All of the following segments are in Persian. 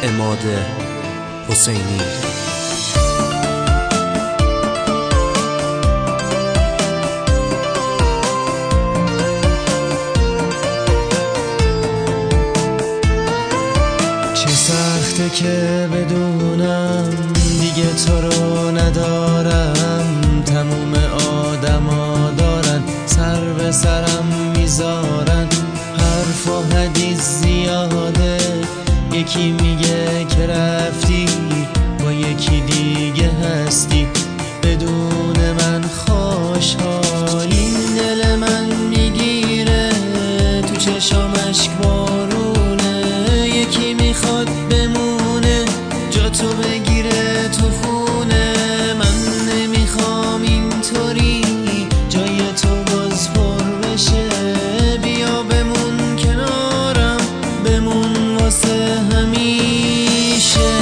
عماد حسینی. چه سخته که بدونم دیگه تو رو ندارم، تموم آدما دارن سر به سرم میذارن، حرف و حدیث زیاده، یکی میگه که رفتی با یکی دیگه هستی، بدون من خوشحالی دل من میگیره، تو چشام اشک بارونه، یکی میخواد بمونه جا تو بگیره تو خونه، من نمیخوام اینطوری جای تو باز پر بشه، بیا بمون کنارم، بمون واسه همیشه.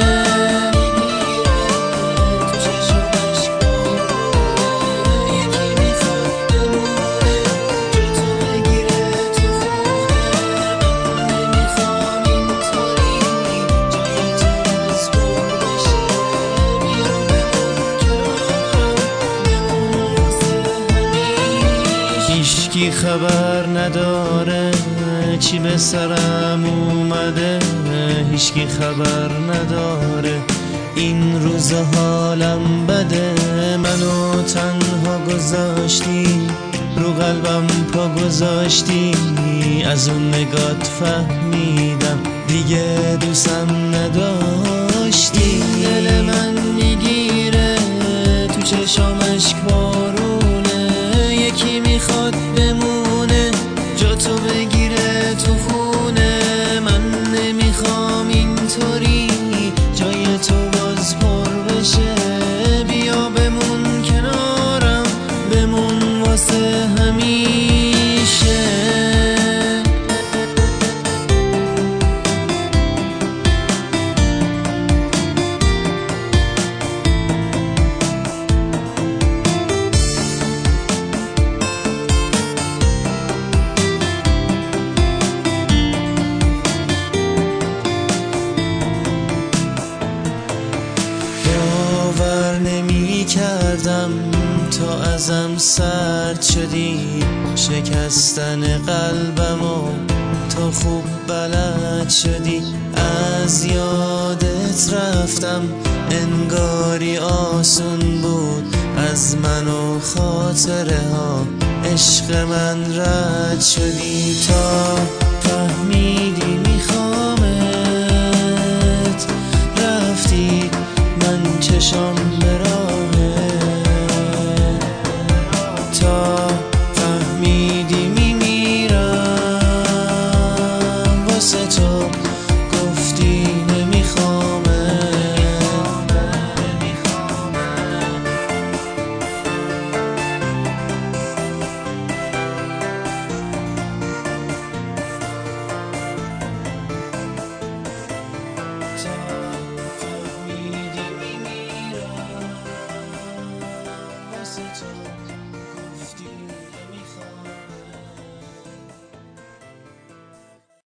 هیچکی خبر نداره چی به سرم اومده، هیچکی خبر نداره این روز حالم بده، منو تنها گذاشتی رو قلبم پا گذاشتی، از اون نگات فهمیدم دیگه دوستم نداشتی، دل من میگیره تو چشام اشک بارونه، یکی میخواد بمونه جا تو بگیره تو خونه، من نمیخوام اینطوری جای تو باز پر بشه، بیا بمون کنارم، بمون واسه همیشه. کردم تا ازم سرد شدی، شکستن قلبمو تو خوب بلد شدی، از یادت رفتم انگاری آسون بود، از من و خاطره ها عشق من رد شدی، تا فهمیدی میخوامت، رفتی من چشام برا